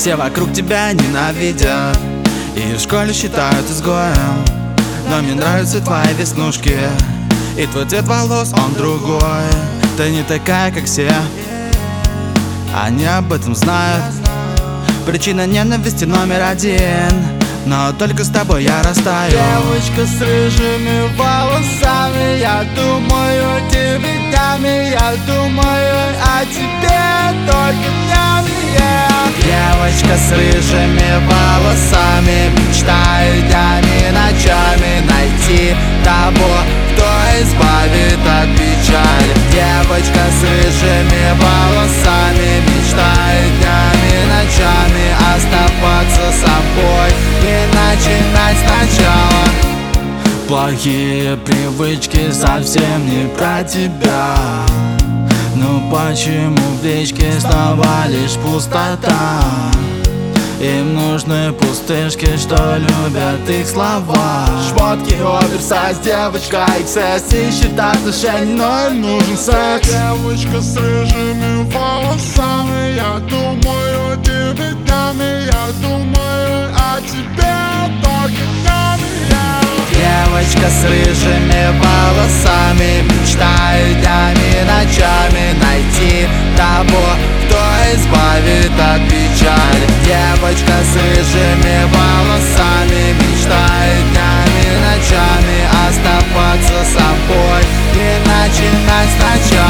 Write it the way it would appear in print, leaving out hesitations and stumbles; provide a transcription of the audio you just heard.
Все вокруг тебя ненавидят и в школе считают изгоем. Но мне нравятся твои веснушки и твой цвет волос, он другой. Ты не такая, как все, они об этом знают. Причина ненависти номер один, но только с тобой я растаю. Девочка с рыжими волосами, я думаю тебе днями, я думаю о тебе только днями. Девочка с рыжими волосами, мечтаю днями, ночами найти того, кто избавит от печали. Девочка с рыжими волосами, мечтаю днями, ночами оставаться собой и начинать сначала. Плохие привычки совсем не про тебя. Ну почему в личке снова лишь пустота? Им нужны пустышки, что любят их слова. Шмотки, оверсайз, девочка XS ищет отношений, но им нужен секс. Девочка с рыжими волосами, я думаю о тебе днями, я думаю о тебе только днями. Девочка с рыжими волосами, мечтаю днями, ночами найти того, кто избавит от печали. Девочка с рыжими волосами, мечтаю днями, ночами оставаться собой и начинать сначала.